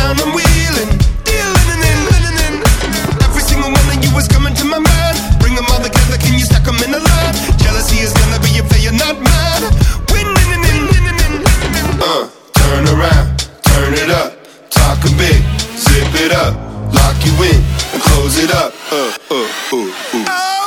around, I'm wheeling, dealing in. Every single one of you is coming to my mind. Bring them all together, can you stack them in a line? Jealousy is gonna be a failure, not mine. Winning. Turn around, turn it up. Talking big, zip it up. Lock you in and close it up. Oh.